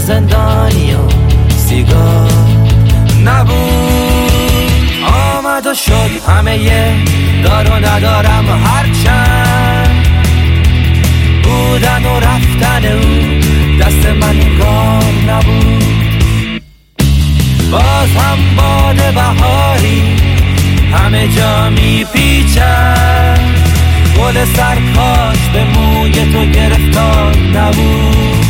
زندانی و سیگار نبود. آمد و شد همه دار و ندارم هرچند بودن و رفتن او دست من انگار نبود. باز هم باد بهاری همه جا میپیچد، گل سرکاش به موی تو گرفتار نبود.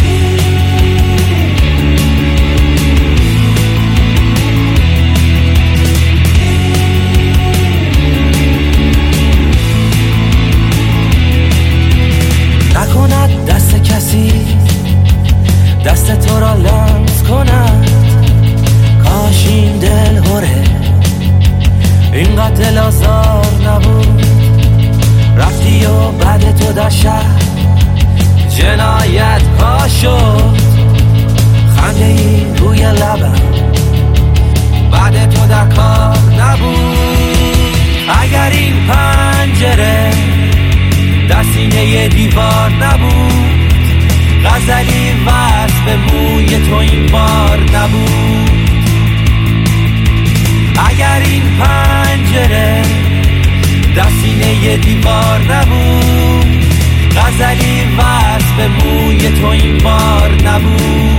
نکند دست کسی دست تو را لمس کند، کاش این دل هره اینقدر دل آزار نبود. رفتی و بعد تو در شهر جنایت ها شد، خنده ای روی لبم بعد تو در کار نبود. اگر این پنجره در سینه دیوار نبود، غزلی وصف به موی تو این بار نبود. اگر این پنجره در سینه دیوار نبود، غزلی وصف به موی تو این بار نبود.